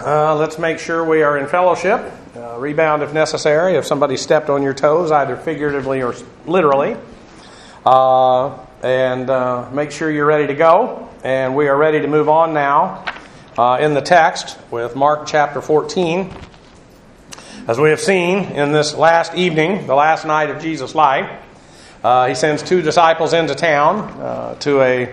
Let's make sure we are in fellowship. Rebound if necessary, if somebody stepped on your toes, either figuratively or literally. And make sure you're ready to go. And we are ready to move on now in the text with Mark chapter 14. As we have seen in this last evening, the last night of Jesus' life, he sends two disciples into town to a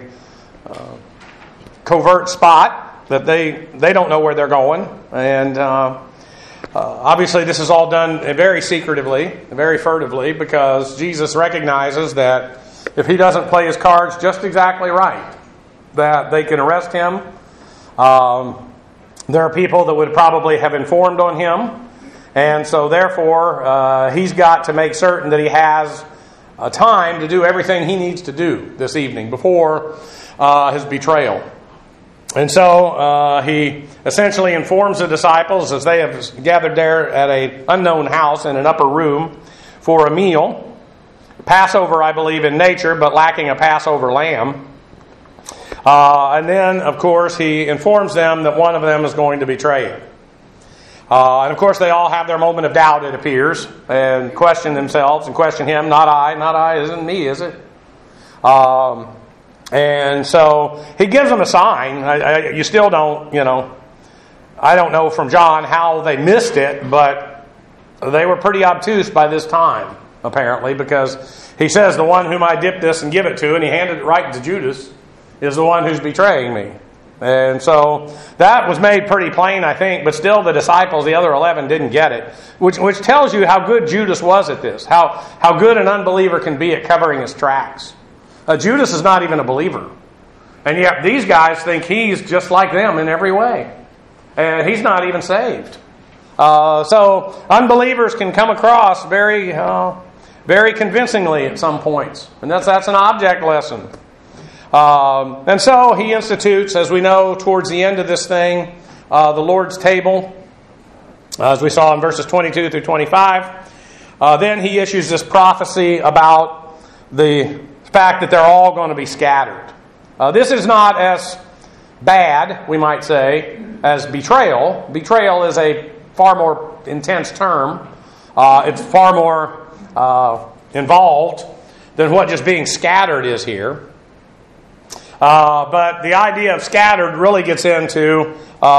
covert spot that they don't know where they're going. And obviously this is all done very secretively, very furtively, because Jesus recognizes that if he doesn't play his cards just exactly right, that they can arrest him. There are people that would probably have informed on him. And so therefore, he's got to make certain that he has time to do everything he needs to do this evening before his betrayal. And so he essentially informs the disciples as they have gathered there at an unknown house in an upper room for a meal. Passover, I believe, in nature, but lacking a Passover lamb. And then, of course, he informs them that one of them is going to betray him. And of course, they all have their moment of doubt, it appears, and question themselves and question him. Not I, isn't me, is it? And so he gives them a sign. You still don't, I don't know from John how they missed it, but they were pretty obtuse by this time, apparently, because he says the one whom I dip this and give it to, and he handed it right to Judas, is the one who's betraying me. And so that was made pretty plain, I think, but still the disciples, the other 11, didn't get it, which tells you how good Judas was at this, how good an unbeliever can be at covering his tracks. Judas is not even a believer. And yet these guys think he's just like them in every way. And he's not even saved. So unbelievers can come across very convincingly at some points. And that's an object lesson. And so he institutes, as we know, towards the end of this thing, the Lord's table, as we saw in verses 22 through 25. Then he issues this prophecy about the fact that they're all going to be scattered. This is not as bad, we might say, as betrayal. Betrayal is a far more intense term. It's far more involved than what just being scattered is here. But the idea of scattered really gets into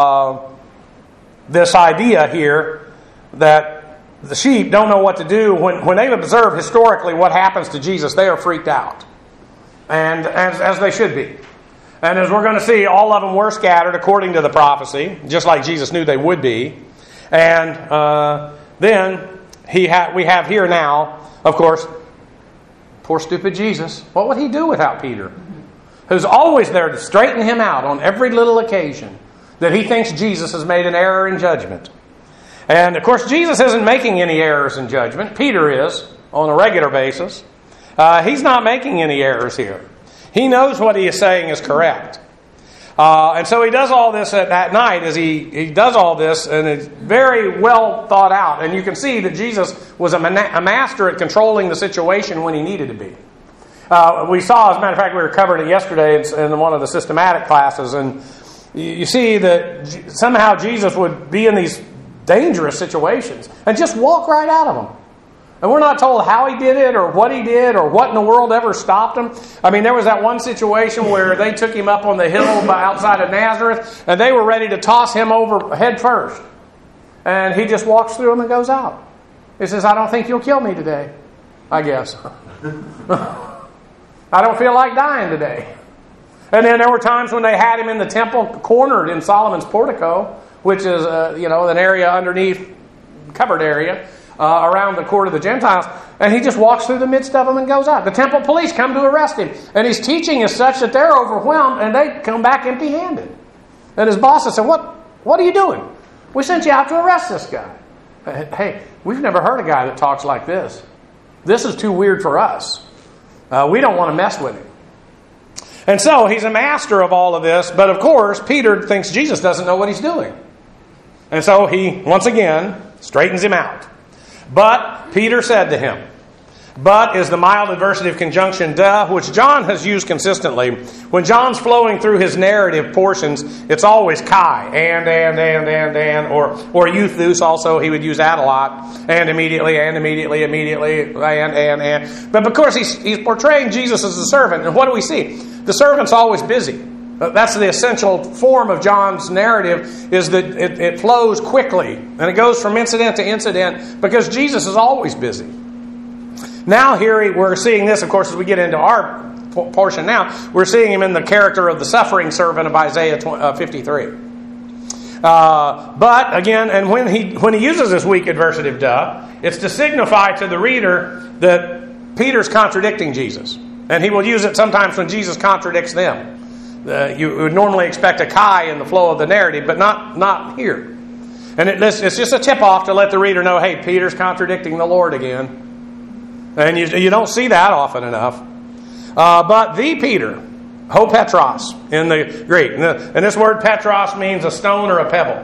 this idea here that the sheep don't know what to do. When they've observed historically what happens to Jesus, they are freaked out. And as they should be. And as we're going to see, all of them were scattered according to the prophecy, just like Jesus knew they would be. And then we have here now, of course, poor stupid Jesus. What would he do without Peter? Who's always there to straighten him out on every little occasion that he thinks Jesus has made an error in judgment. And, of course, Jesus isn't making any errors in judgment. Peter is, on a regular basis. He's not making any errors here. He knows what he is saying is correct. And so he does all this at night as he does all this, and it's very well thought out. And you can see that Jesus was a master at controlling the situation when he needed to be. We saw, as a matter of fact, we were covering it yesterday in one of the systematic classes, and you see that somehow Jesus would be in these dangerous situations and just walk right out of them. And we're not told how he did it or what in the world ever stopped him. I mean, there was that one situation where they took him up on the hill outside of Nazareth and they were ready to toss him over head first. And he just walks through them and goes out. He says, I don't think you'll kill me today, I guess. I don't feel like dying today. And then there were times when they had him in the temple cornered in Solomon's portico, which is, an area underneath, covered area, around the court of the Gentiles. And he just walks through the midst of them and goes out. The temple police come to arrest him. And his teaching is such that they're overwhelmed and they come back empty-handed. And his bosses said, What are you doing? We sent you out to arrest this guy. Hey, we've never heard a guy that talks like this. This is too weird for us. We don't want to mess with him. And so he's a master of all of this. But of course, Peter thinks Jesus doesn't know what he's doing. And so he, once again, straightens him out. But Peter said to him, But is the mild adversative conjunction da, which John has used consistently. When John's flowing through his narrative portions, it's always kai, and, or euthus also, he would use that a lot, and immediately, and. But of course, he's portraying Jesus as the servant, and what do we see? The servant's always busy. That's the essential form of John's narrative, is that it flows quickly, and it goes from incident to incident, because Jesus is always busy. Now here we're seeing this, of course, as we get into our portion now, we're seeing him in the character of the suffering servant of Isaiah 53. But again, and when he uses this weak adversative da, it's to signify to the reader that Peter's contradicting Jesus. And he will use it sometimes when Jesus contradicts them. You would normally expect a kai in the flow of the narrative, but not here. And it's just a tip-off to let the reader know, hey, Peter's contradicting the Lord again. And you don't see that often enough. But the Peter, ho Petros in the Greek. And this word Petros means a stone or a pebble.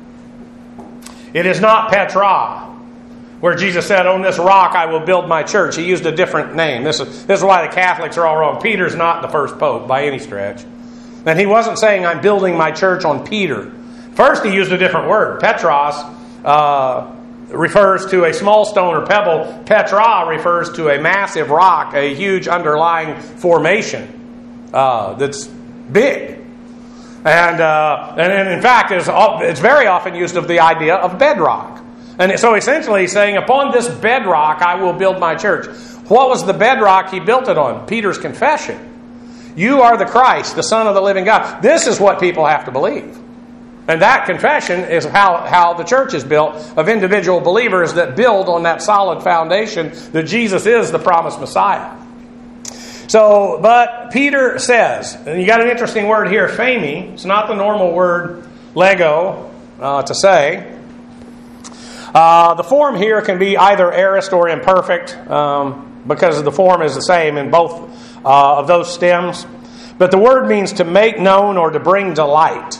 It is not Petra, where Jesus said, on this rock I will build my church. He used a different name. This is why the Catholics are all wrong. Peter's not the first pope by any stretch. And he wasn't saying, I'm building my church on Peter. First, he used a different word. Petros refers to a small stone or pebble. Petra refers to a massive rock, a huge underlying formation that's big. And in fact, it's very often used of the idea of bedrock. And so essentially he's saying, upon this bedrock I will build my church. What was the bedrock he built it on? Peter's confession. You are the Christ, the Son of the living God. This is what people have to believe. And that confession is how the church is built, of individual believers that build on that solid foundation that Jesus is the promised Messiah. So, but Peter says, and you got an interesting word here, phemi. It's not the normal word lego to say. The form here can be either aorist or imperfect, because the form is the same in both of those stems. But the word means to make known or to bring delight.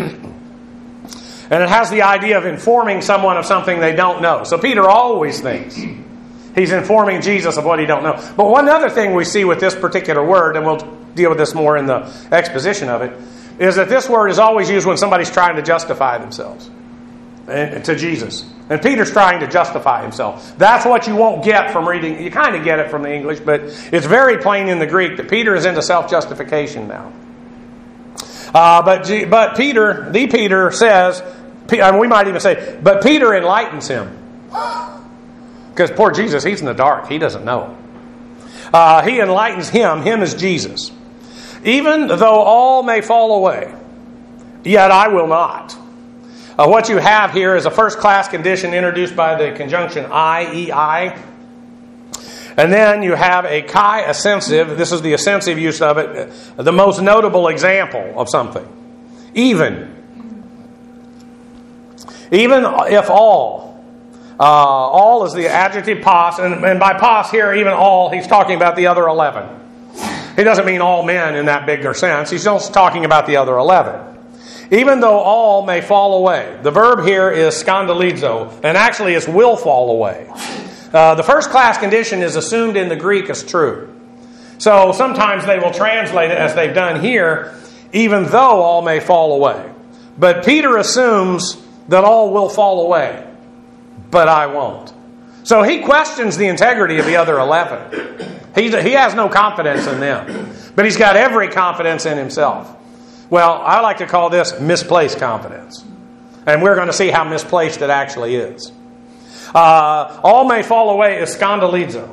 And it has the idea of informing someone of something they don't know. So Peter always thinks he's informing Jesus of what he don't know. But one other thing we see with this particular word, and we'll deal with this more in the exposition of it, is that this word is always used when somebody's trying to justify themselves to Jesus. And Peter's trying to justify himself. That's what you won't get from reading. You kind of get it from the English, but it's very plain in the Greek that Peter is into self-justification now. But Peter says, and we might even say, but Peter enlightens him. Because poor Jesus, he's in the dark. He doesn't know. He enlightens him. Him is Jesus. Even though all may fall away, yet I will not. What you have here is a first-class condition introduced by the conjunction I. And then you have a chi ascensive. This is the ascensive use of it. The most notable example of something. Even if all. All is the adjective pos. And by pos here, even all, he's talking about the other 11. He doesn't mean all men in that bigger sense. He's just talking about the other 11. Even though all may fall away. The verb here is skandalizo, and actually it's will fall away. The first class condition is assumed in the Greek as true. So sometimes they will translate it as they've done here, even though all may fall away. But Peter assumes that all will fall away, but I won't. So he questions the integrity of the other 11. He has no confidence in them, but he's got every confidence in himself. Well, I like to call this misplaced confidence. And we're going to see how misplaced it actually is. All may fall away is skandalizo.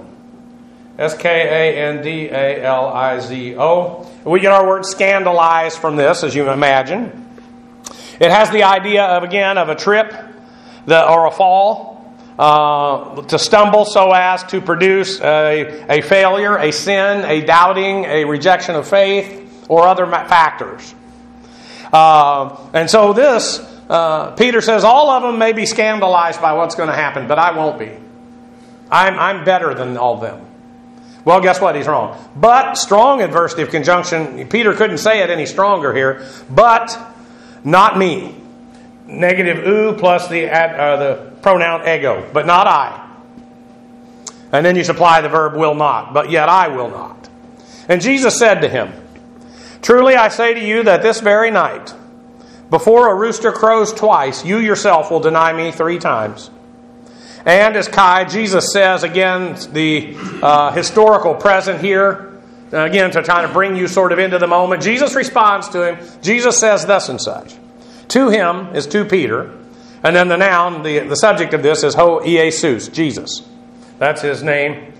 skandalizo. We get our word scandalize from this, as you imagine. It has the idea of a trip or a fall. To stumble so as to produce a failure, a sin, a doubting, a rejection of faith, or other factors. And so this, Peter says, all of them may be scandalized by what's going to happen, but I won't be. I'm better than all of them. Well, guess what? He's wrong. But, strong adversative conjunction, Peter couldn't say it any stronger here, but not me. Negative ou plus the pronoun ego, but not I. And then you supply the verb will not. But yet I will not. And Jesus said to him, truly I say to you that this very night, before a rooster crows twice, you yourself will deny me 3 times. And as Jesus says, again, the historical present here, again, to try to bring you sort of into the moment, Jesus responds to him. Jesus says thus and such. To him is to Peter. And then the noun, the subject of this is Ho Iesus, Jesus. That's his name.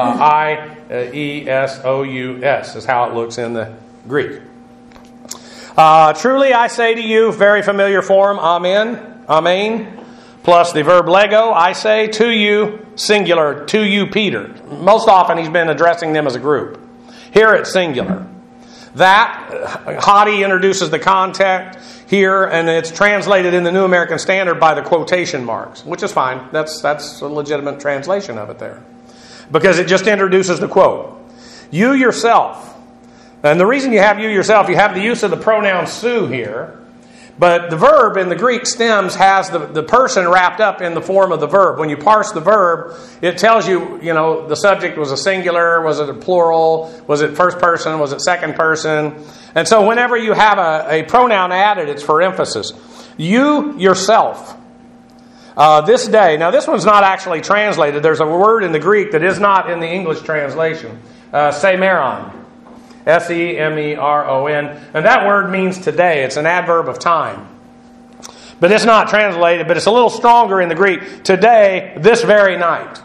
I-E-S-O-U-S is how it looks in the Greek. Truly I say to you, very familiar form, amen, amen, plus the verb lego, I say to you, singular, to you, Peter. Most often he's been addressing them as a group. Here it's singular. That, Hadi introduces the context here, and it's translated in the New American Standard by the quotation marks, which is fine. That's a legitimate translation of it there. Because it just introduces the quote. You yourself. And the reason you have you yourself, you have the use of the pronoun su here. But the verb in the Greek stems has the person wrapped up in the form of the verb. When you parse the verb, it tells you, the subject was a singular, was it a plural, was it first person, was it second person. And so whenever you have a pronoun added, it's for emphasis. You yourself. This day. Now this one's not actually translated. There's a word in the Greek that is not in the English translation. Semeron. S-E-M-E-R-O-N. And that word means today. It's an adverb of time. But it's not translated, but it's a little stronger in the Greek. Today, this very night.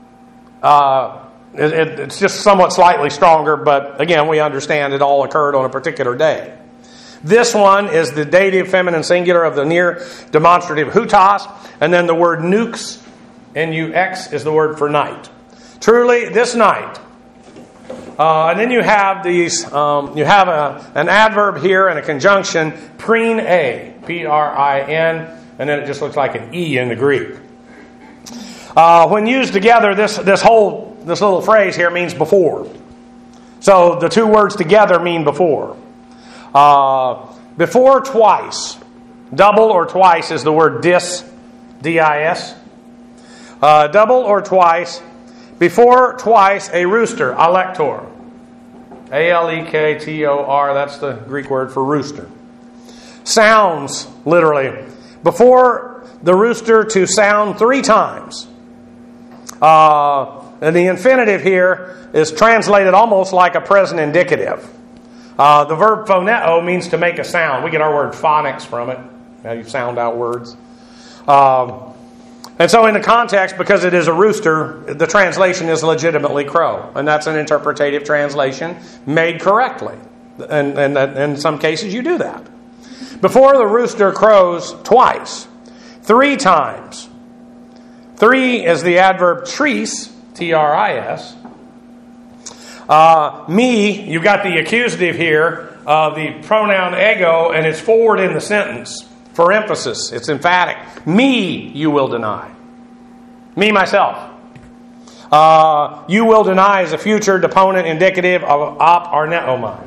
It's just somewhat slightly stronger, but again, we understand it all occurred on a particular day. This one is the dative feminine singular of the near demonstrative hutas, and then the word nux, N-U-X, is the word for night. Truly, this night. And then you have these. You have an adverb here and a conjunction, prin a, P-R-I-N, and then it just looks like an E in the Greek. When used together, this little phrase here means before. So the two words together mean before. Before twice, double or twice is the word dis, D-I-S. Double or twice. Before twice, a rooster, alektor. A-L-E-K-T-O-R, that's the Greek word for rooster. Sounds, literally. Before the rooster to sound 3 times. And the infinitive here is translated almost like a present indicative. The verb phoneo means to make a sound. We get our word phonics from it. How you sound out words. And so in the context, because it is a rooster, the translation is legitimately crow. And that's an interpretative translation made correctly. And in some cases you do that. Before the rooster crows twice, 3 times. 3 is the adverb tris, T-R-I-S. Me, you've got the accusative here of the pronoun ego, and it's forward in the sentence. For emphasis, it's emphatic. Me you will deny. Me, myself. You will deny is a future deponent indicative of aparneomai.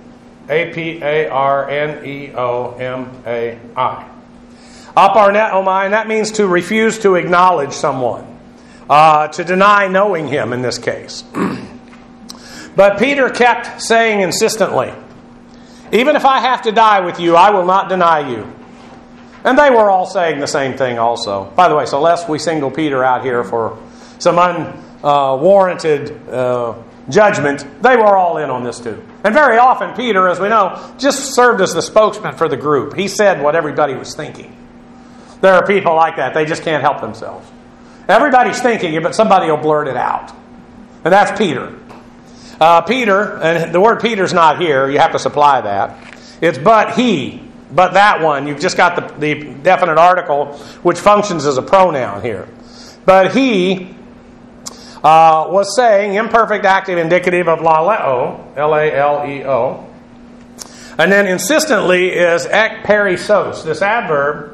A-P-A-R-N-E-O-M-A-I. Aparneomai, and that means to refuse to acknowledge someone. To deny knowing him in this case. But Peter kept saying insistently, even if I have to die with you, I will not deny you. And they were all saying the same thing also. By the way, so lest we single Peter out here for some unwarranted judgment, they were all in on this too. And very often Peter, as we know, just served as the spokesman for the group. He said what everybody was thinking. There are people like that. They just can't help themselves. Everybody's thinking it, but somebody will blurt it out. And that's Peter. Peter, and the word Peter's not here. You have to supply that. It's but he. But that one, you've just got the definite article, which functions as a pronoun here. But he was saying, imperfect active indicative of laleo, L-A-L-E-O. And then insistently is ek perisos, this adverb,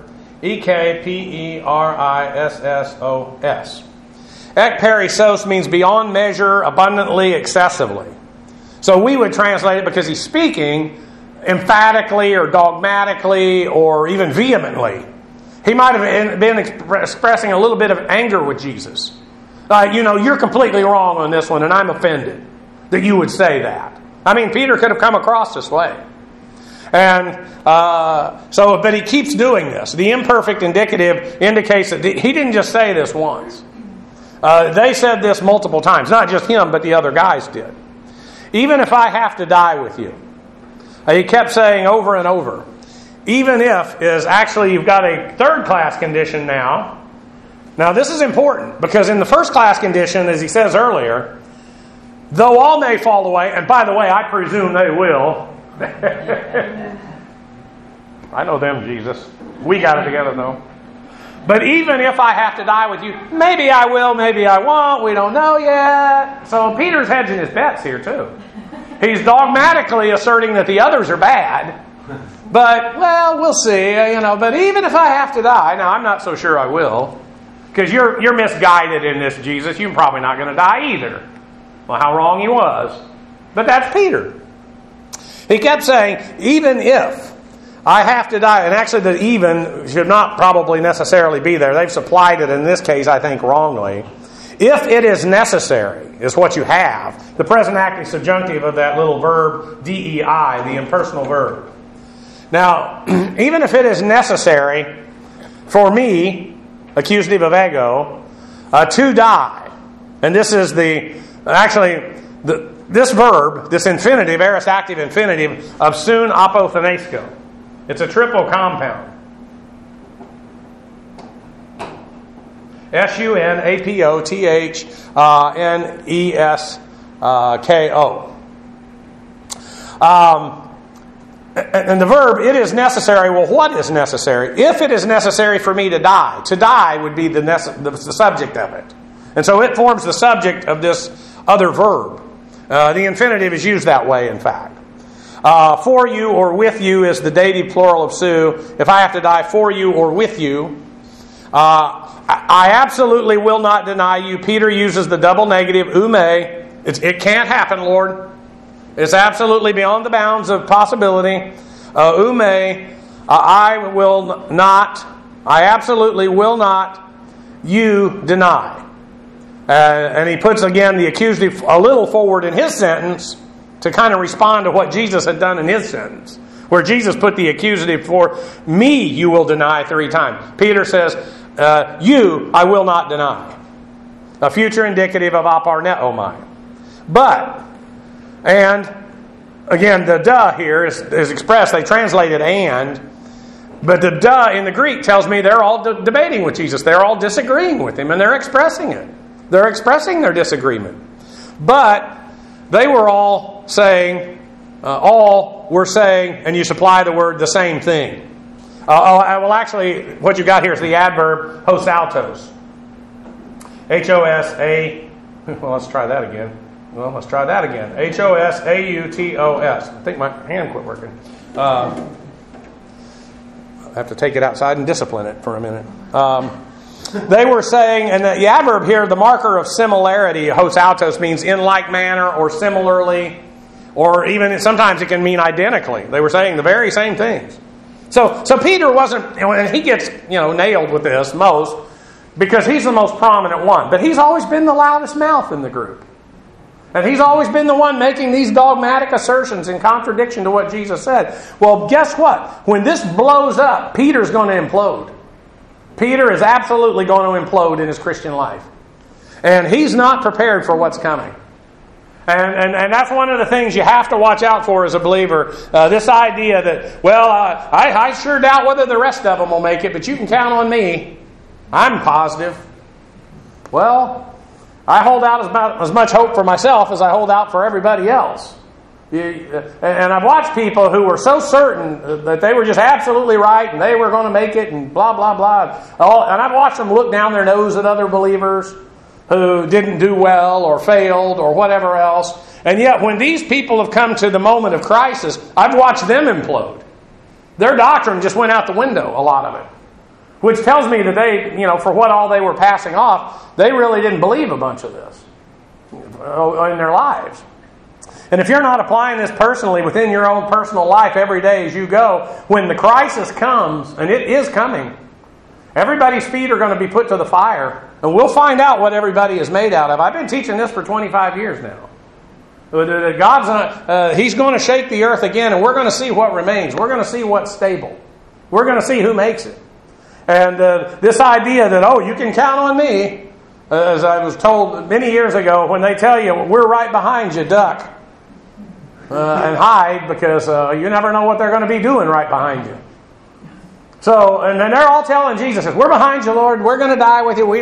E-K-P-E-R-I-S-S-O-S. Ek perisos means beyond measure, abundantly, excessively. So we would translate it because he's speaking emphatically or dogmatically or even vehemently. He might have been expressing a little bit of anger with Jesus. You're completely wrong on this one, and I'm offended that you would say that. I mean, Peter could have come across this way. And but he keeps doing this. The imperfect indicative indicates that he didn't just say this once. They said this multiple times. Not just him, but the other guys did. Even if I have to die with you. He kept saying over and over. Even if is actually, you've got a third class condition now. Now this is important, because in the first class condition, as he says earlier, though all may fall away, and by the way, I presume they will. I know them, Jesus. We got it together, though. But even if I have to die with you, maybe I will, maybe I won't. We don't know yet. So Peter's hedging his bets here, too. He's dogmatically asserting that the others are bad. But, well, we'll see. But even if I have to die, now I'm not so sure I will. Because you're misguided in this, Jesus. You're probably not going to die either. Well, how wrong he was. But that's Peter. He kept saying, even if I have to die, and actually the even should not probably necessarily be there. They've supplied it in this case, I think, wrongly. If it is necessary, is what you have. The present active subjunctive of that little verb, DEI, the impersonal verb. Now, even if it is necessary for me, accusative of ego, to die, and this is this verb, this infinitive, aorist active infinitive of soon apothenesco. It's a triple compound. SUNAPOTHNESKO. And the verb, it is necessary. Well, what is necessary? If it is necessary for me to die would be the subject of it. And so it forms the subject of this other verb. The infinitive is used that way, in fact. For you or with you is the dative plural of su. If I have to die for you or with you, I absolutely will not deny you. Peter uses the double negative, ume. It can't happen, Lord. It's absolutely beyond the bounds of possibility. Ume, I absolutely will not you deny. And he puts again the accusative a little forward in his sentence to kind of respond to what Jesus had done in his sentence, where Jesus put the accusative for me you will deny 3 times. Peter says, you I will not deny. A future indicative of aparneomai. But, and again, the duh here is expressed, they translated and, but the duh in the Greek tells me they're all debating with Jesus. They're all disagreeing with him, and they're expressing it. They're expressing their disagreement. But they were all saying, and you supply the word the same thing. Well, actually, what you got here is the adverb hosautos. H-O-S-A... Well, let's try that again. H-O-S-A-U-T-O-S. I think my hand quit working. I have to take it outside and discipline it for a minute. They were saying, and the adverb here, the marker of similarity, hosautos, means in like manner or similarly, or even sometimes it can mean identically. They were saying the very same things. So Peter wasn't, and he gets nailed with this most, because he's the most prominent one. But he's always been the loudest mouth in the group. And he's always been the one making these dogmatic assertions in contradiction to what Jesus said. Well, guess what? When this blows up, Peter's going to implode. Peter is absolutely going to implode in his Christian life. And he's not prepared for what's coming. And that's one of the things you have to watch out for as a believer. This idea that, I sure doubt whether the rest of them will make it, but you can count on me. I'm positive. Well, I hold out as much hope for myself as I hold out for everybody else. And I've watched people who were so certain that they were just absolutely right and they were going to make it and blah, blah, blah. And I've watched them look down their nose at other believers who didn't do well or failed or whatever else. And yet when these people have come to the moment of crisis, I've watched them implode. Their doctrine just went out the window, a lot of it. Which tells me that they, for what all they were passing off, they really didn't believe a bunch of this in their lives. And if you're not applying this personally within your own personal life every day as you go, when the crisis comes, and it is coming, Everybody's feet are going to be put to the fire, and we'll find out what everybody is made out of. I've been teaching this for 25 years now. He's going to shake the earth again, and we're going to see what remains. We're going to see what's stable. We're going to see who makes it. And this idea that, oh, you can count on me, as I was told many years ago, when they tell you, we're right behind you, duck and hide, because you never know what they're going to be doing right behind you. So, and then they're all telling Jesus, we're behind you, Lord. We're going to die with you.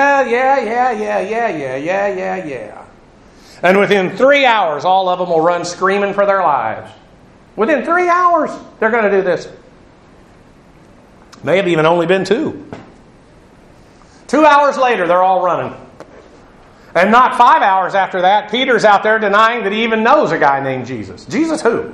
Yeah. And within 3 hours, all of them will run screaming for their lives. Within 3 hours, they're going to do this. May have even only been 2. 2 hours later, they're all running. And not 5 hours after that, Peter's out there denying that he even knows a guy named Jesus. Jesus who?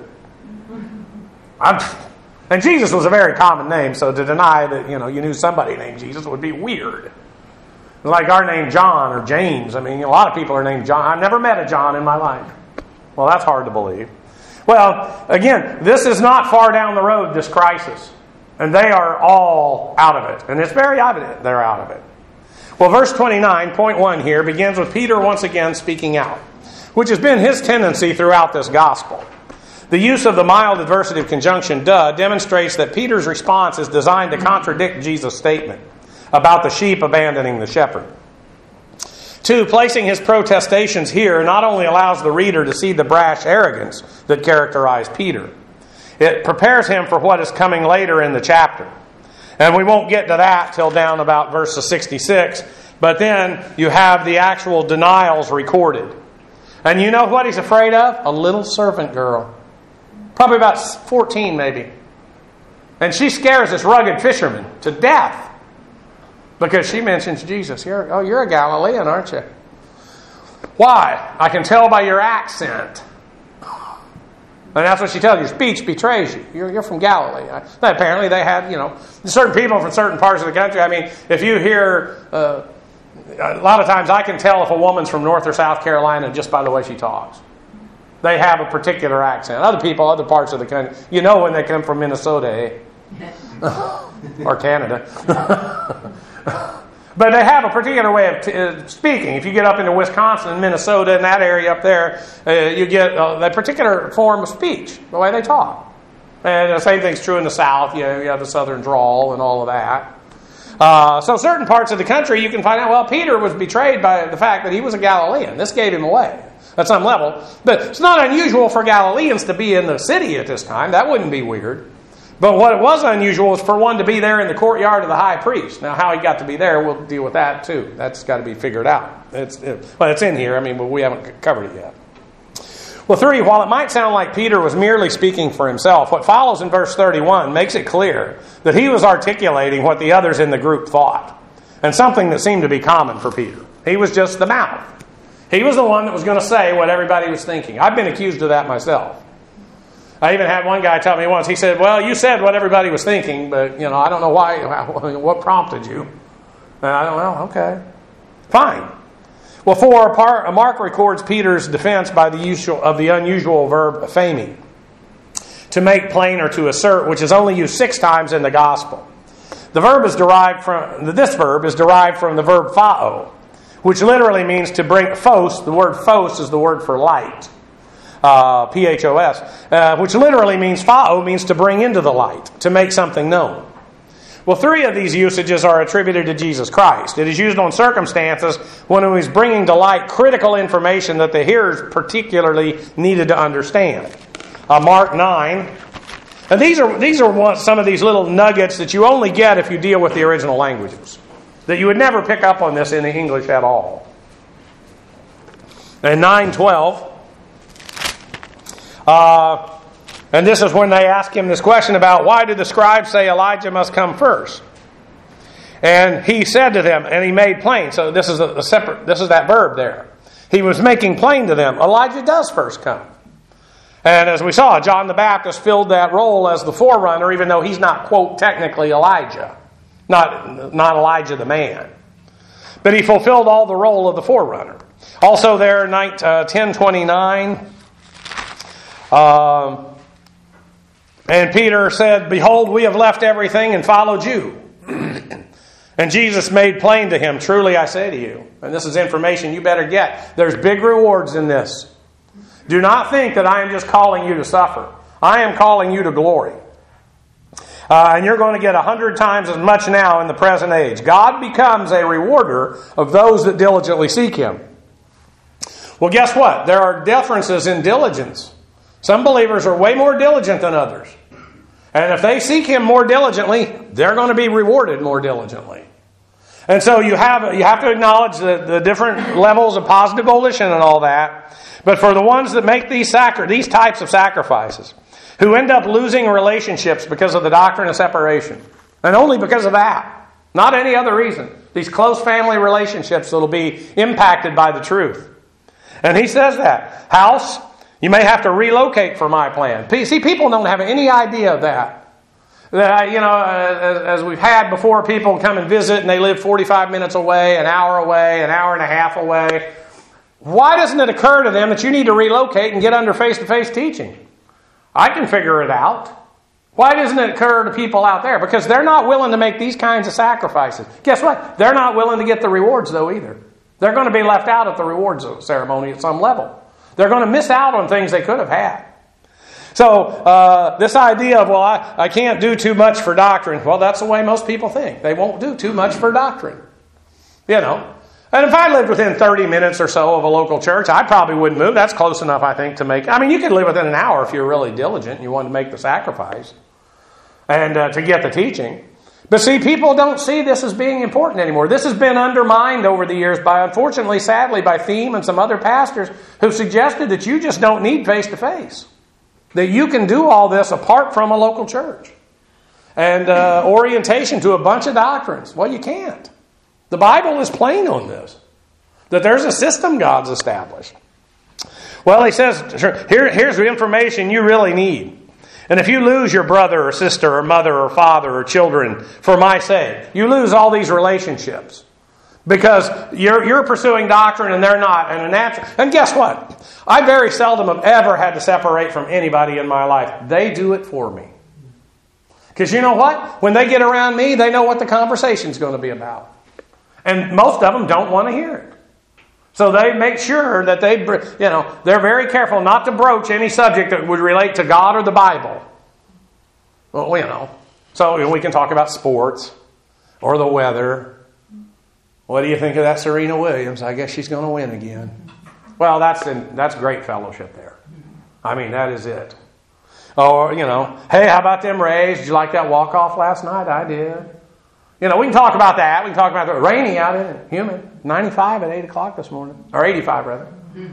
And Jesus was a very common name, so to deny that you knew somebody named Jesus would be weird. Like our name John or James. I mean, a lot of people are named John. I've never met a John in my life. Well, that's hard to believe. Well, again, this is not far down the road, this crisis. And they are all out of it. And it's very evident they're out of it. Well, verse 29, point 1 here, begins with Peter once again speaking out, which has been his tendency throughout this gospel. The use of the mild adversative conjunction demonstrates that Peter's response is designed to contradict Jesus' statement about the sheep abandoning the shepherd. 2, placing his protestations here not only allows the reader to see the brash arrogance that characterized Peter, it prepares him for what is coming later in the chapter. And we won't get to that till down about verses 66, but then you have the actual denials recorded. And you know what he's afraid of? A little servant girl. Probably about 14 maybe. And she scares this rugged fisherman to death because she mentions Jesus. You're a Galilean, aren't you? Why? I can tell by your accent. And that's what she tells you. Your speech betrays you. You're from Galilee. Apparently they had, certain people from certain parts of the country. I mean, if you hear, a lot of times I can tell if a woman's from North or South Carolina just by the way she talks. They have a particular accent. Other people, other parts of the country, when they come from Minnesota, or Canada. But they have a particular way of speaking. If you get up into Wisconsin and Minnesota and that area up there, you get a particular form of speech, the way they talk. And the same thing's true in the South. You have the Southern drawl and all of that. So certain parts of the country, you can find out, well, Peter was betrayed by the fact that he was a Galilean. This gave him away at some level. But it's not unusual for Galileans to be in the city at this time. That wouldn't be weird. But what was unusual was for one to be there in the courtyard of the high priest. Now, how he got to be there, we'll deal with that too. That's got to be figured out. It's in here, but we haven't covered it yet. Well, 3, while it might sound like Peter was merely speaking for himself, what follows in verse 31 makes it clear that he was articulating what the others in the group thought, and something that seemed to be common for Peter. He was just the mouth. He was the one that was going to say what everybody was thinking. I've been accused of that myself. I even had one guy tell me once, he said, well, you said what everybody was thinking, but, I don't know why, what prompted you. And I don't know, okay. Fine. Well, 4, Mark records Peter's defense by the use of the unusual verb ephemi, to make plain or to assert, which is only used 6 times in the gospel. This verb is derived from the verb phao, which literally means to bring phos. The word phos is the word for light. P-H-O-S, which literally means phao, means to bring into the light, to make something known. Well, 3 of these usages are attributed to Jesus Christ. It is used on circumstances when he was bringing to light critical information that the hearers particularly needed to understand. Mark 9. And these are some of these little nuggets that you only get if you deal with the original languages. That you would never pick up on this in the English at all. And 9:12. And this is when they ask him this question about why did the scribes say Elijah must come first? And he said to them, and he made plain. So this is that verb there. He was making plain to them, Elijah does first come. And as we saw, John the Baptist filled that role as the forerunner, even though he's not, quote, technically Elijah. Not Elijah the man. But he fulfilled all the role of the forerunner. Also there, 10:29. And Peter said, behold, we have left everything and followed you. And Jesus made plain to him, truly I say to you, and this is information you better get, there's big rewards in this. Do not think that I am just calling you to suffer. I am calling you to glory. And you're going to get 100 times as much now in the present age. God becomes a rewarder of those that diligently seek Him. Well, guess what? There are differences in diligence. Some believers are way more diligent than others. And if they seek Him more diligently, they're going to be rewarded more diligently. And so you have to acknowledge the different levels of positive volition and all that. But for the ones that make these types of sacrifices, who end up losing relationships because of the doctrine of separation, and only because of that, not any other reason, these close family relationships that will be impacted by the truth. And he says that. House, you may have to relocate for my plan. See, people don't have any idea of that. As we've had before, people come and visit and they live 45 minutes away, an hour and a half away. Why doesn't it occur to them that you need to relocate and get under face-to-face teaching? I can figure it out. Why doesn't it occur to people out there? Because they're not willing to make these kinds of sacrifices. Guess what? They're not willing to get the rewards, though, either. They're going to be left out at the rewards ceremony at some level. They're going to miss out on things they could have had. So, this idea of, I can't do too much for doctrine. Well, that's the way most people think. They won't do too much for doctrine. And if I lived within 30 minutes or so of a local church, I probably wouldn't move. That's close enough, I think, to make... you could live within an hour if you're really diligent and you want to make the sacrifice and to get the teaching. But see, people don't see this as being important anymore. This has been undermined over the years unfortunately, sadly, by Theme and some other pastors who suggested that you just don't need face-to-face. That you can do all this apart from a local church. And orientation to a bunch of doctrines. Well, you can't. The Bible is plain on this. That there's a system God's established. Well, he says, here's the information you really need. And if you lose your brother or sister or mother or father or children for my sake, you lose all these relationships. Because you're pursuing doctrine and they're not. And guess what? I very seldom have ever had to separate from anybody in my life. They do it for me. Because you know what? When they get around me, they know what the conversation's going to be about. And most of them don't want to hear it. So they make sure that they're very careful not to broach any subject that would relate to God or the Bible. Well, so we can talk about sports or the weather. What do you think of that Serena Williams? I guess she's going to win again. Well, that's great fellowship there. That is it. Or, hey, how about them Rays? Did you like that walk-off last night? I did. We can talk about that. We can talk about the rainy out in it, humid, 95 at 8 o'clock this morning, or 85 rather.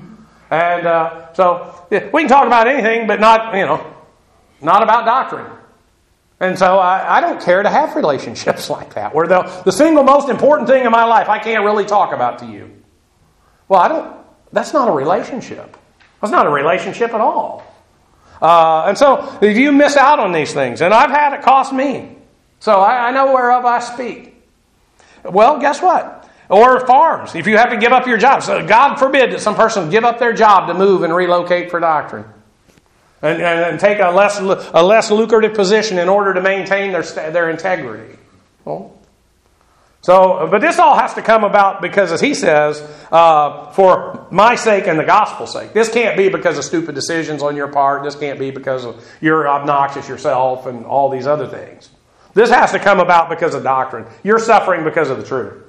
And so we can talk about anything, but not about doctrine. And so I don't care to have relationships like that, where the single most important thing in my life I can't really talk about to you. Well, that's not a relationship. That's not a relationship at all. And so if you miss out on these things, and I've had it cost me, so I know whereof I speak. Well, guess what? Or farms, if you have to give up your job. So God forbid that some person give up their job to move and relocate for doctrine. And take a less lucrative position in order to maintain their integrity. Well, but this all has to come about because, as he says, for my sake and the gospel's sake. This can't be because of stupid decisions on your part. This can't be because of you're obnoxious yourself and all these other things. This has to come about because of doctrine. You're suffering because of the truth.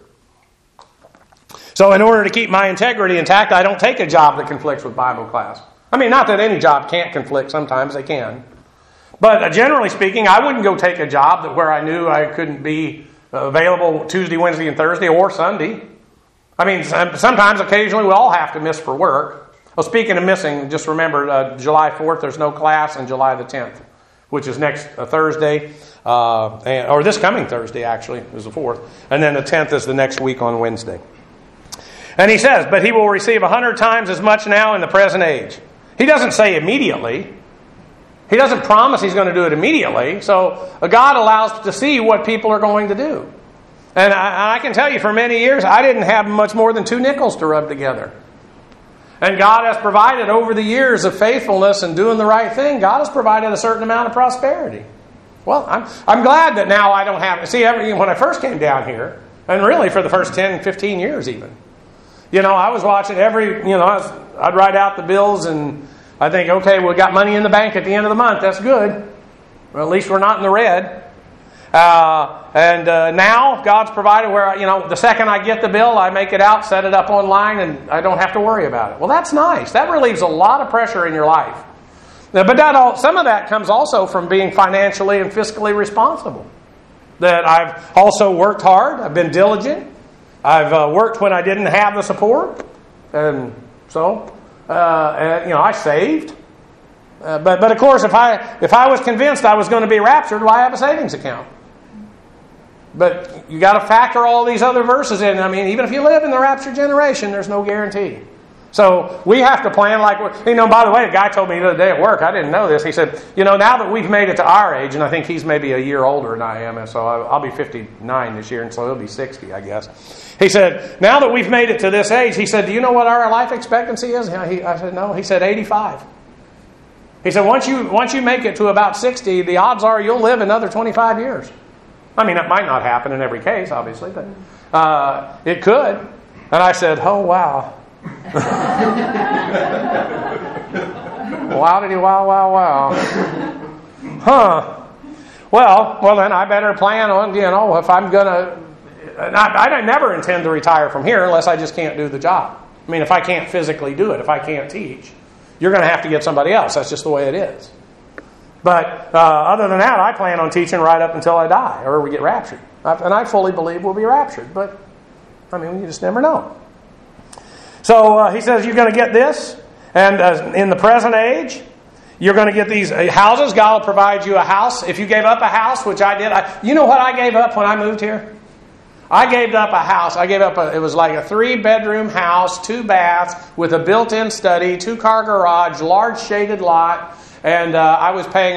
So in order to keep my integrity intact, I don't take a job that conflicts with Bible class. Not that any job can't conflict. Sometimes they can. But generally speaking, I wouldn't go take a job where I knew I couldn't be available Tuesday, Wednesday, and Thursday, or Sunday. Sometimes, occasionally, we all have to miss for work. Well, speaking of missing, just remember, July 4th, there's no class, and July the 10th, which is next Thursday, or this coming Thursday, actually, is the 4th. And then the 10th is the next week on Wednesday. And he says, but he will receive 100 times as much now in the present age. He doesn't say immediately. He doesn't promise he's going to do it immediately. So God allows to see what people are going to do. And I can tell you, for many years, I didn't have much more than 2 nickels to rub together. And God has provided over the years of faithfulness and doing the right thing, God has provided a certain amount of prosperity. Well, I'm glad that now I don't have... See, when I first came down here, and really for the first 10, 15 years even, I was watching I'd write out the bills and I think, okay, we got money in the bank at the end of the month. That's good. Well, at least we're not in the red. Now God's provided where, the second I get the bill, I make it out, set it up online, and I don't have to worry about it. Well, that's nice. That relieves a lot of pressure in your life. But some of that comes also from being financially and fiscally responsible. That I've also worked hard. I've been diligent. I've worked when I didn't have the support. And so, I saved. But of course, if I was convinced I was going to be raptured, why have a savings account? But you got to factor all these other verses in. I mean, even if you live in the raptured generation, there's no guarantee. So we have to plan like, by the way, a guy told me the other day at work, I didn't know this. He said, now that we've made it to our age, and I think he's maybe a year older than I am, and so I'll be 59 this year, and so he'll be 60, I guess. He said, now that we've made it to this age, he said, do you know what our life expectancy is? I said, no. He said, 85. He said, once you make it to about 60, the odds are you'll live another 25 years. I mean, that might not happen in every case, obviously, but it could. And I said, oh, wow. Wow-diddy, wow. Huh. Well, then I better plan on, if I'm going to... I never intend to retire from here unless I just can't do the job. I mean, if I can't physically do it, if I can't teach, you're going to have to get somebody else. That's just the way it is. But other than that, I plan on teaching right up until I die or we get raptured. And I fully believe we'll be raptured. But, you just never know. So he says you're going to get this. And in the present age, you're going to get these houses. God will provide you a house. If you gave up a house, which I did. You know what I gave up when I moved here? I gave up a house. It was like a 3-bedroom house, 2 baths, with a built-in study, 2-car garage, large shaded lot. And I was paying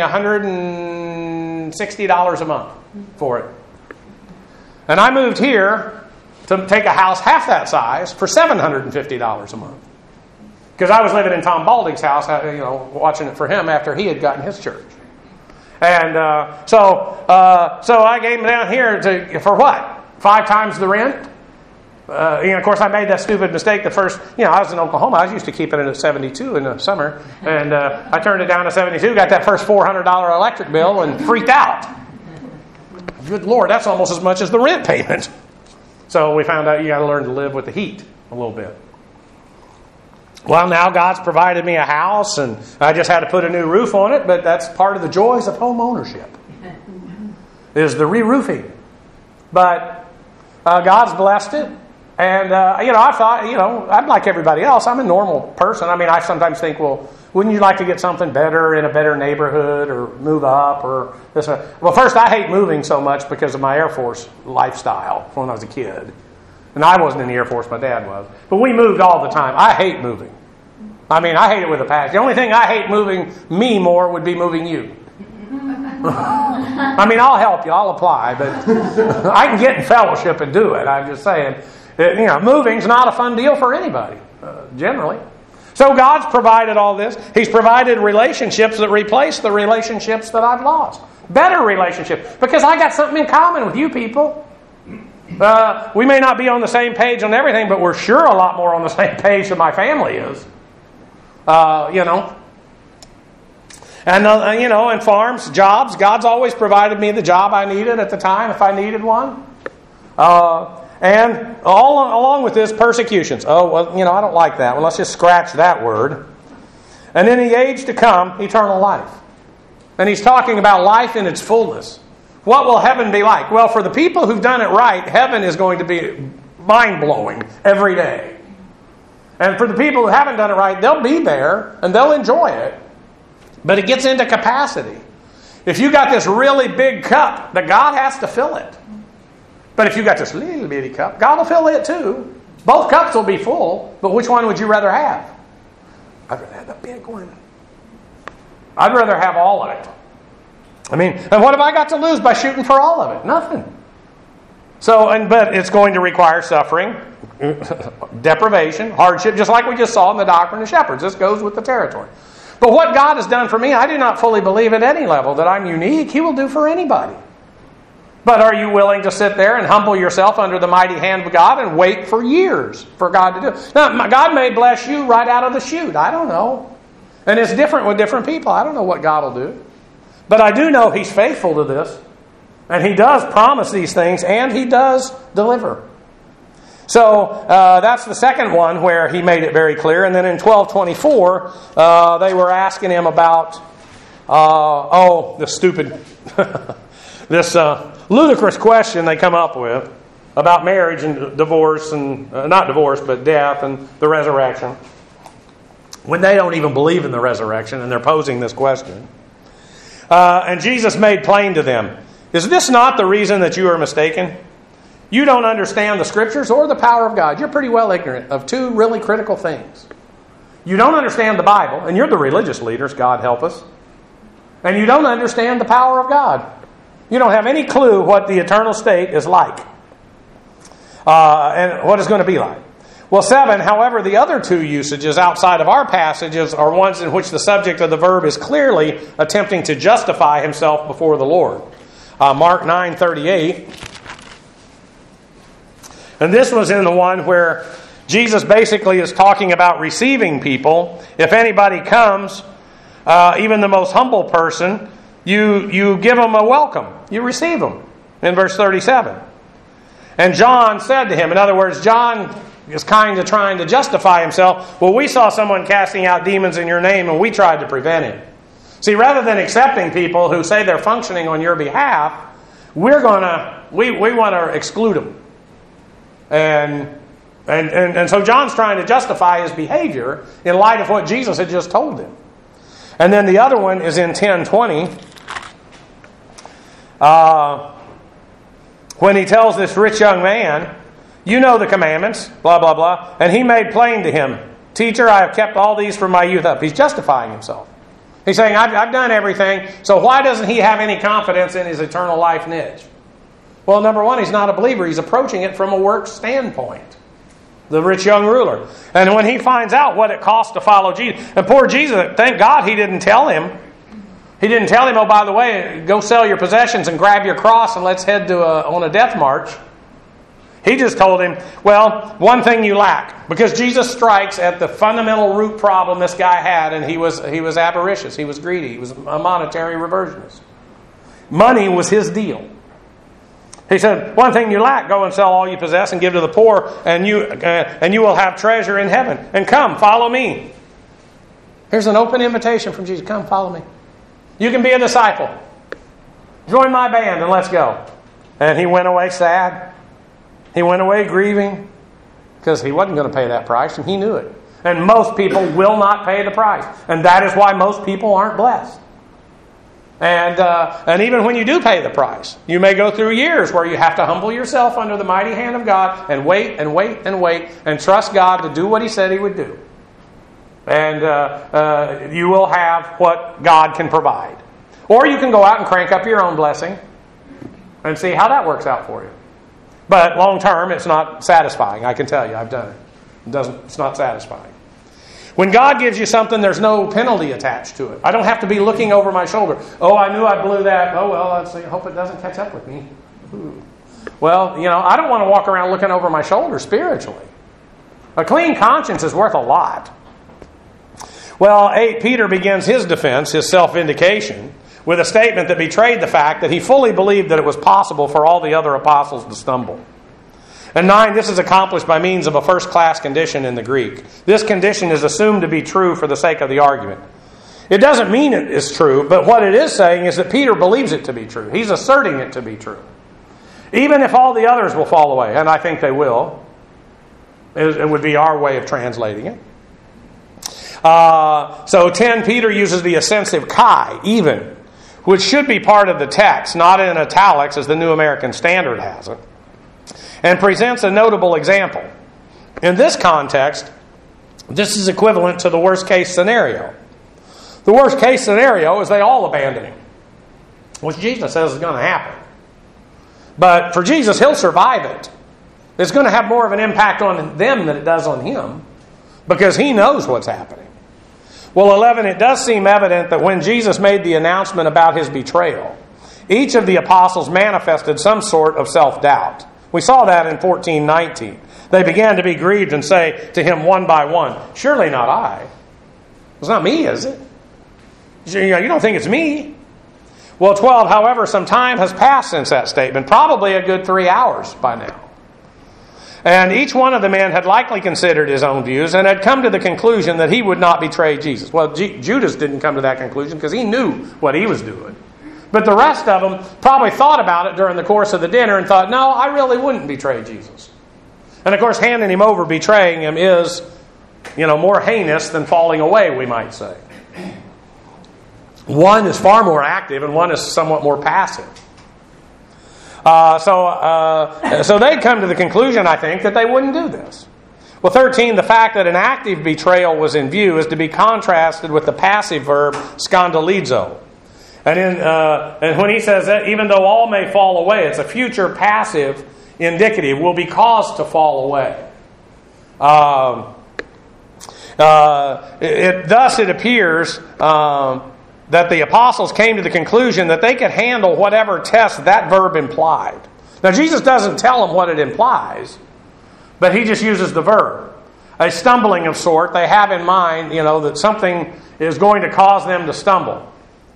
$160 a month for it. And I moved here to take a house half that size for $750 a month. Because I was living in Tom Balding's house, watching it for him after he had gotten his church. And so I came down here for what? 5 times the rent? Of course, I made that stupid mistake the first... I was in Oklahoma. I was used to keeping it at 72 in the summer. And I turned it down to 72, got that first $400 electric bill, and freaked out. Good Lord, that's almost as much as the rent payment. So we found out you got to learn to live with the heat a little bit. Well, now God's provided me a house, and I just had to put a new roof on it, but that's part of the joys of home ownership, is the re-roofing. But God's blessed it. And, I thought, I'm like everybody else. I'm a normal person. I sometimes think, well, wouldn't you like to get something better in a better neighborhood or move up or this? Well, first, I hate moving so much because of my Air Force lifestyle when I was a kid. And I wasn't in the Air Force, my dad was. But we moved all the time. I hate moving. I hate it with a passion. The only thing I hate moving me more would be moving you. I'll help you. I'll apply. But I can get in fellowship and do it. I'm just saying. Moving's not a fun deal for anybody, generally. So God's provided all this. He's provided relationships that replace the relationships that I've lost. Better relationships. Because I got something in common with you people. We may not be on the same page on everything, but we're sure a lot more on the same page than my family is. And, and farms, jobs. God's always provided me the job I needed at the time if I needed one. And all along with this, persecutions. Oh, well, I don't like that. Well, let's just scratch that word. And in the age to come, eternal life. And he's talking about life in its fullness. What will heaven be like? Well, for the people who've done it right, heaven is going to be mind-blowing every day. And for the people who haven't done it right, they'll be there and they'll enjoy it. But it gets into capacity. If you got this really big cup, that God has to fill it. But if you got this little bitty cup, God will fill it too. Both cups will be full, but which one would you rather have? I'd rather have the big one. I'd rather have all of it. And what have I got to lose by shooting for all of it? Nothing. But it's going to require suffering, deprivation, hardship, just like we just saw in the Doctrine of Shepherds. This goes with the territory. But what God has done for me, I do not fully believe at any level that I'm unique. He will do for anybody. But are you willing to sit there and humble yourself under the mighty hand of God and wait for years for God to do it? Now, God may bless you right out of the chute. I don't know. And it's different with different people. I don't know what God will do. But I do know He's faithful to this. And He does promise these things, and He does deliver. So that's the second one where He made it very clear. And then in 12:24, they were asking Him about, this ludicrous question they come up with about marriage and divorce, and not divorce, but death and the resurrection, when they don't even believe in the resurrection and they're posing this question. And Jesus made plain to them, is this not the reason that you are mistaken? You don't understand the Scriptures or the power of God. You're pretty well ignorant of two really critical things. You don't understand the Bible, and you're the religious leaders, God help us. And you don't understand the power of God. You don't have any clue what the eternal state is like. And what it's going to be like. Well, 7, however, the other two usages outside of our passages are ones in which the subject of the verb is clearly attempting to justify himself before the Lord. Mark 9:38. And this was in the one where Jesus basically is talking about receiving people. If anybody comes, even the most humble person, you give them a welcome. You receive them. In verse 37. And John said to him, in other words, John is kind of trying to justify himself. Well, we saw someone casting out demons in your name and we tried to prevent him. See, rather than accepting people who say they're functioning on your behalf, we want to exclude them. And so John's trying to justify his behavior in light of what Jesus had just told him. And then the other one is in 10:20. When he tells this rich young man, you know the commandments, blah, blah, blah. And he made plain to him, teacher, I have kept all these from my youth up. He's justifying himself. He's saying, I've done everything, so why doesn't he have any confidence in his eternal life niche? Well, number one, he's not a believer. He's approaching it from a works standpoint. The rich young ruler. And when he finds out what it costs to follow Jesus, and poor Jesus, thank God he didn't tell him. He didn't tell him, oh, by the way, go sell your possessions and grab your cross and let's head on a death march. He just told him, well, one thing you lack. Because Jesus strikes at the fundamental root problem this guy had, and he was avaricious, he was greedy, he was a monetary reversionist. Money was his deal. He said, one thing you lack, go and sell all you possess and give to the poor, and you will have treasure in heaven. And come, follow me. Here's an open invitation from Jesus. Come, follow me. You can be a disciple. Join my band and let's go. And he went away sad. He went away grieving because he wasn't going to pay that price, and he knew it. And most people will not pay the price. And that is why most people aren't blessed. And even when you do pay the price, you may go through years where you have to humble yourself under the mighty hand of God and wait and wait and wait and trust God to do what He said He would do. And you will have what God can provide. Or you can go out and crank up your own blessing and see how that works out for you. But long term, it's not satisfying. I can tell you, I've done it. It's not satisfying. When God gives you something, there's no penalty attached to it. I don't have to be looking over my shoulder. Oh, I knew I blew that. Oh, well, I hope it doesn't catch up with me. Ooh. Well, I don't want to walk around looking over my shoulder spiritually. A clean conscience is worth a lot. Well, Peter begins his defense, his self-vindication, with a statement that betrayed the fact that he fully believed that it was possible for all the other apostles to stumble. And 9, this is accomplished by means of a first-class condition in the Greek. This condition is assumed to be true for the sake of the argument. It doesn't mean it is true, but what it is saying is that Peter believes it to be true. He's asserting it to be true. Even if all the others will fall away, and I think they will. It would be our way of translating it. So 10, Peter uses the assensive kai, even, which should be part of the text, not in italics as the New American Standard has it, and presents a notable example. In this context, this is equivalent to the worst case scenario. The worst case scenario is they all abandon him, which Jesus says is going to happen. But for Jesus, He'll survive it. It's going to have more of an impact on them than it does on Him, because He knows what's happening. Well, 11, it does seem evident that when Jesus made the announcement about his betrayal, each of the apostles manifested some sort of self-doubt. We saw that in 14:19. They began to be grieved and say to him one by one, "Surely not I." It's not me, is it? You don't think it's me? Well, 12, however, some time has passed since that statement, probably a good 3 hours by now. And each one of the men had likely considered his own views and had come to the conclusion that he would not betray Jesus. Well, Judas didn't come to that conclusion because he knew what he was doing. But the rest of them probably thought about it during the course of the dinner and thought, no, I really wouldn't betray Jesus. And of course, handing him over, betraying him is, more heinous than falling away, we might say. One is far more active and one is somewhat more passive. So they'd come to the conclusion, I think, that they wouldn't do this. Well, 13, the fact that an active betrayal was in view is to be contrasted with the passive verb scandalizo. And when he says that, even though all may fall away, it's a future passive indicative, will be caused to fall away. Thus it appears that the apostles came to the conclusion that they could handle whatever test that verb implied. Now, Jesus doesn't tell them what it implies, but he just uses the verb. A stumbling of sort, they have in mind, that something is going to cause them to stumble.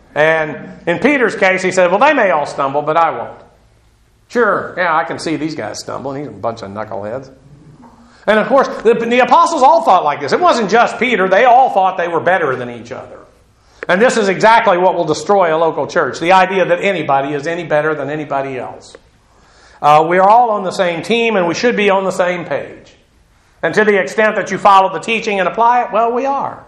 And in Peter's case, he said, well, they may all stumble, but I won't. Sure, yeah, I can see these guys stumbling. He's a bunch of knuckleheads. And of course, the apostles all thought like this. It wasn't just Peter. They all thought they were better than each other. And this is exactly what will destroy a local church. The idea that anybody is any better than anybody else. We are all on the same team and we should be on the same page. And to the extent that you follow the teaching and apply it, well, we are.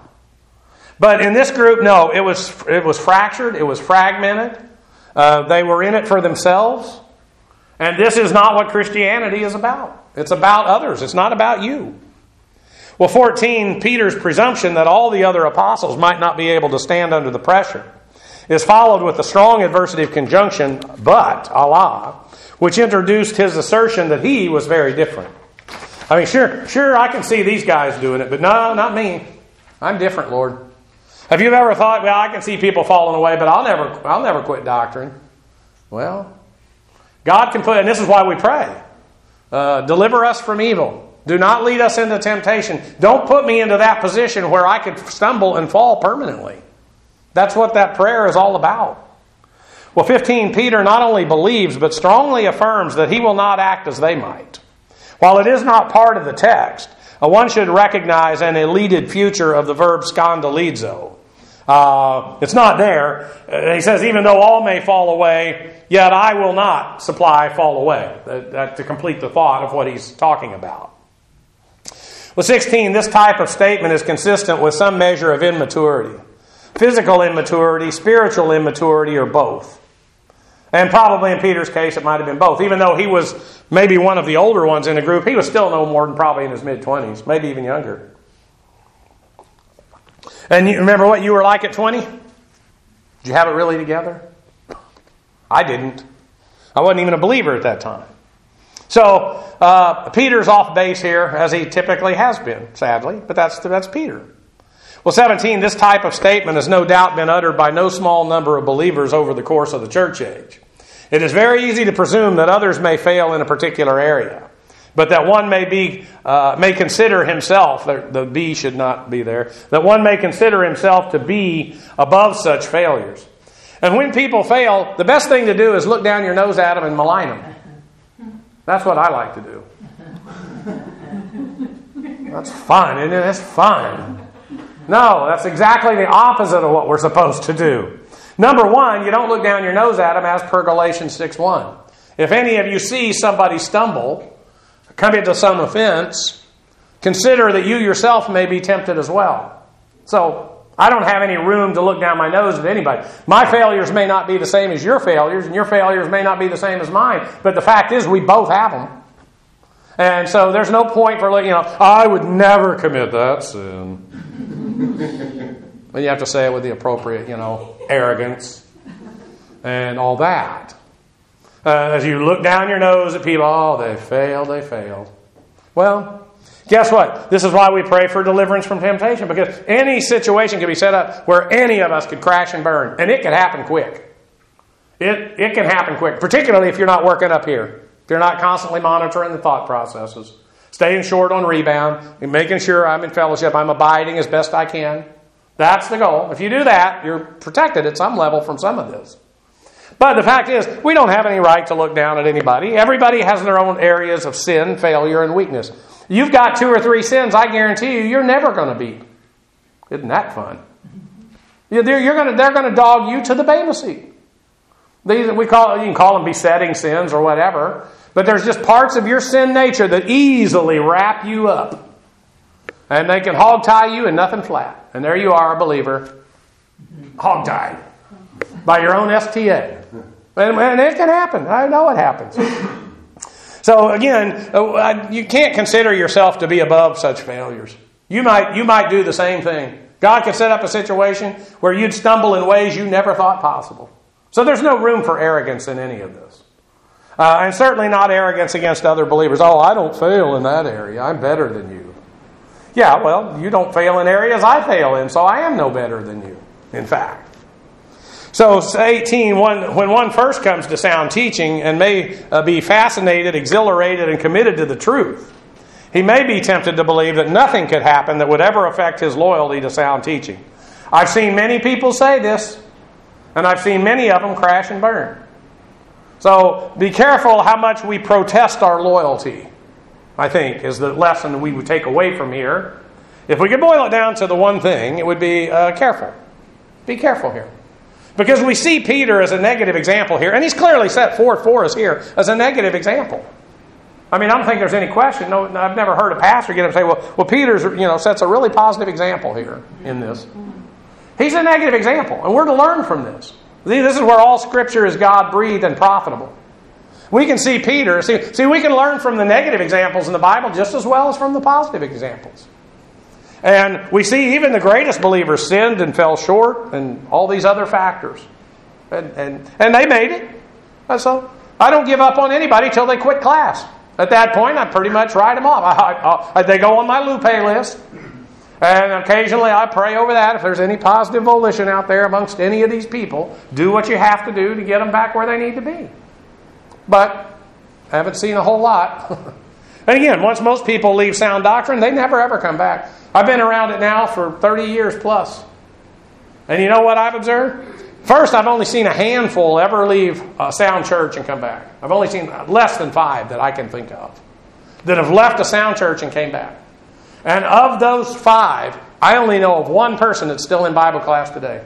But in this group, no, it was fractured, it was fragmented. They were in it for themselves. And this is not what Christianity is about. It's about others. It's not about you. Well, 14, Peter's presumption that all the other apostles might not be able to stand under the pressure is followed with the strong adversative conjunction, but Allah, which introduced his assertion that he was very different. I mean, sure, I can see these guys doing it, but no, not me. I'm different, Lord. Have you ever thought, well, I can see people falling away, but I'll never quit doctrine? Well, God can put, and this is why we pray, deliver us from evil. Do not lead us into temptation. Don't put me into that position where I could stumble and fall permanently. That's what that prayer is all about. Well, 15, Peter not only believes, but strongly affirms that he will not act as they might. While it is not part of the text, one should recognize an elided future of the verb scandalizo. It's not there. He says, even though all may fall away, yet I will not fall away. To complete the thought of what he's talking about. Well, 16, this type of statement is consistent with some measure of immaturity. Physical immaturity, spiritual immaturity, or both. And probably in Peter's case, it might have been both. Even though he was maybe one of the older ones in the group, he was still no more than probably in his mid-20s, maybe even younger. And you remember what you were like at 20? Did you have it really together? I didn't. I wasn't even a believer at that time. So, Peter's off base here, as he typically has been, sadly, but that's Peter. Well, 17, this type of statement has no doubt been uttered by no small number of believers over the course of the church age. It is very easy to presume that others may fail in a particular area, but that one may consider himself, the B should not be there, that one may consider himself to be above such failures. And when people fail, the best thing to do is look down your nose at them and malign them. That's what I like to do. That's fun, isn't it? That's fun. No, that's exactly the opposite of what we're supposed to do. Number one, you don't look down your nose at them as per Galatians 6:1. If any of you see somebody stumble, come into some offense, consider that you yourself may be tempted as well. So, I don't have any room to look down my nose at anybody. My failures may not be the same as your failures, and your failures may not be the same as mine. But the fact is, we both have them. And so there's no point for looking, I would never commit that sin. But you have to say it with the appropriate, arrogance and all that. As you look down your nose at people, they failed. Well, guess what? This is why we pray for deliverance from temptation, because any situation can be set up where any of us could crash and burn, and it can happen quick. It can happen quick, particularly if you're not working up here. If you're not constantly monitoring the thought processes, staying short on rebound, and making sure I'm in fellowship, I'm abiding as best I can. That's the goal. If you do that, you're protected at some level from some of this. But the fact is, we don't have any right to look down at anybody. Everybody has their own areas of sin, failure, and weakness. You've got 2 or 3 sins, I guarantee you, you're never going to beat. Isn't that fun? They're going to dog you to the Bema seat. You can call them besetting sins or whatever, but there's just parts of your sin nature that easily wrap you up. And they can hog tie you and nothing flat. And there you are, a believer, hog tied by your own STA. And it can happen. I know it happens. So again, you can't consider yourself to be above such failures. You might do the same thing. God could set up a situation where you'd stumble in ways you never thought possible. So there's no room for arrogance in any of this. And certainly not arrogance against other believers. Oh, I don't fail in that area. I'm better than you. Yeah, well, you don't fail in areas I fail in, so I am no better than you, in fact. So 18, when one first comes to sound teaching and may be fascinated, exhilarated, and committed to the truth, he may be tempted to believe that nothing could happen that would ever affect his loyalty to sound teaching. I've seen many people say this, and I've seen many of them crash and burn. So be careful how much we protest our loyalty, I think, is the lesson that we would take away from here. If we could boil it down to the one thing, it would be careful. Be careful here. Because we see Peter as a negative example here, and he's clearly set forth for us here as a negative example. I mean, I don't think there's any question. No, I've never heard a pastor get up and say, well, Peter's sets a really positive example here in this. He's a negative example, and we're to learn from this. See, this is where all Scripture is God-breathed and profitable. We can see Peter. See, we can learn from the negative examples in the Bible just as well as from the positive examples. And we see even the greatest believers sinned and fell short and all these other factors. And they made it. And so I don't give up on anybody till they quit class. At that point, I pretty much write them off. They go on my Lupe list. And occasionally I pray over that. If there's any positive volition out there amongst any of these people, do what you have to do to get them back where they need to be. But I haven't seen a whole lot. And again, once most people leave sound doctrine, they never ever come back. I've been around it now for 30 years plus. And you know what I've observed? First, I've only seen a handful ever leave a sound church and come back. I've only seen less than 5 that I can think of that have left a sound church and came back. And of those 5, I only know of one person that's still in Bible class today.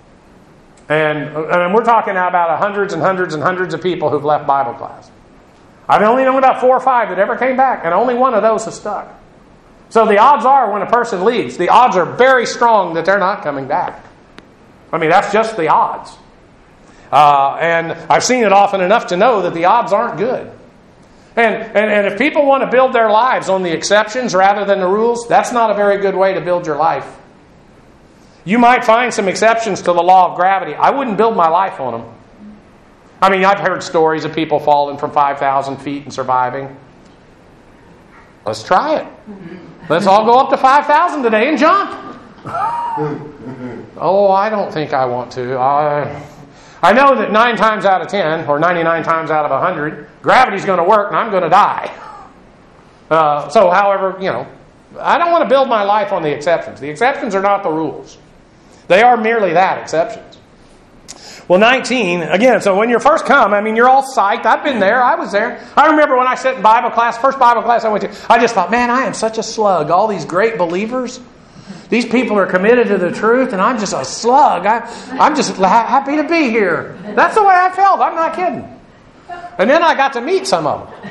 And we're talking now about hundreds and hundreds and hundreds of people who've left Bible class. I've only known about 4 or 5 that ever came back, and only one of those has stuck. So the odds are when a person leaves, the odds are very strong that they're not coming back. I mean, that's just the odds. And I've seen it often enough to know that the odds aren't good. And if people want to build their lives on the exceptions rather than the rules, that's not a very good way to build your life. You might find some exceptions to the law of gravity. I wouldn't build my life on them. I mean, I've heard stories of people falling from 5,000 feet and surviving. Let's try it. Let's all go up to 5,000 today and jump. Oh, I don't think I want to. I know that 9 times out of 10, or 99 times out of 100, gravity's going to work and I'm going to die. However, I don't want to build my life on the exceptions. The exceptions are not the rules. They are merely that, exceptions. Well, 19, again, so when you first come, I mean, you're all psyched. I've been there. I was there. I remember when I sat in Bible class, first Bible class I went to, I just thought, man, I am such a slug. All these great believers, these people are committed to the truth, and I'm just a slug. I'm just happy to be here. That's the way I felt. I'm not kidding. And then I got to meet some of them.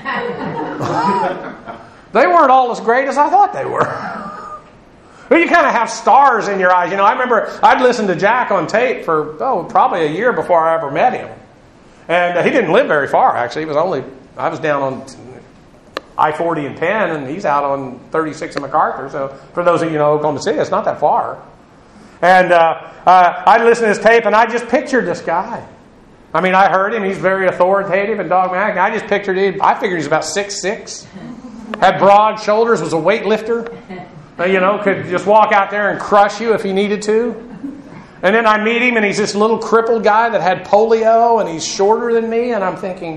They weren't all as great as I thought they were. Well, you kind of have stars in your eyes. I remember I'd listened to Jack on tape for, probably a year before I ever met him. And he didn't live very far, actually. I was down on I-40 and Penn, and he's out on 36 and MacArthur. So for those of you who know Oklahoma City, it's not that far. And I'd listen to his tape, and I just pictured this guy. I mean, I heard him. He's very authoritative and dogmatic. I just pictured him. I figured he's about 6'6". had broad shoulders, was a weightlifter, could just walk out there and crush you if he needed to. And then I meet him, and he's this little crippled guy that had polio, and he's shorter than me, and I'm thinking,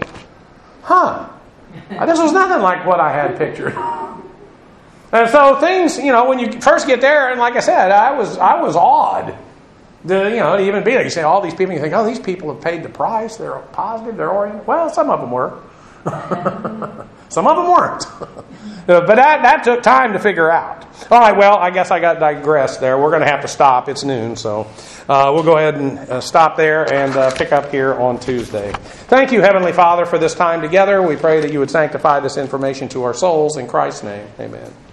this was nothing like what I had pictured. And so things, when you first get there, and like I said, I was awed. To even be there. You say all these people, you think, these people have paid the price. They're positive. They're oriented. Well, some of them were. Some of them weren't. But that took time to figure out. All right, well, I guess I got digressed there. We're going to have to stop. It's noon, so we'll go ahead and stop there and pick up here on Tuesday. Thank you, Heavenly Father, for this time together. We pray that you would sanctify this information to our souls. In Christ's name, amen.